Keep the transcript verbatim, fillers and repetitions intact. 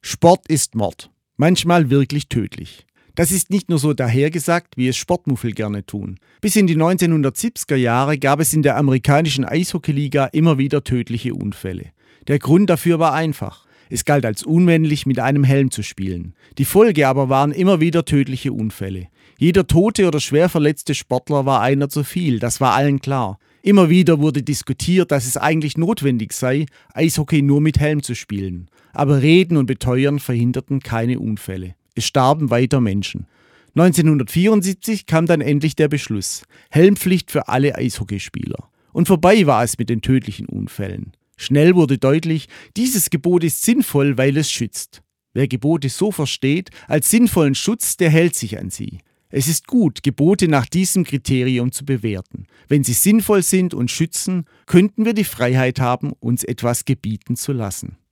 Sport ist Mord. Manchmal wirklich tödlich. Das ist nicht nur so dahergesagt, wie es Sportmuffel gerne tun. Bis in die neunzehnhundertsiebziger Jahre gab es in der amerikanischen Eishockeyliga immer wieder tödliche Unfälle. Der Grund dafür war einfach. Es galt als unmännlich, mit einem Helm zu spielen. Die Folge aber waren immer wieder tödliche Unfälle. Jeder tote oder schwer verletzte Sportler war einer zu viel, das war allen klar. Immer wieder wurde diskutiert, dass es eigentlich notwendig sei, Eishockey nur mit Helm zu spielen. Aber Reden und Beteuern verhinderten keine Unfälle. Es starben weiter Menschen. neunzehnhundertvierundsiebzig kam dann endlich der Beschluss. Helmpflicht für alle Eishockeyspieler. Und vorbei war es mit den tödlichen Unfällen. Schnell wurde deutlich, dieses Gebot ist sinnvoll, weil es schützt. Wer Gebote so versteht, als sinnvollen Schutz, der hält sich an sie. Es ist gut, Gebote nach diesem Kriterium zu bewerten. Wenn sie sinnvoll sind und schützen, könnten wir die Freiheit haben, uns etwas gebieten zu lassen.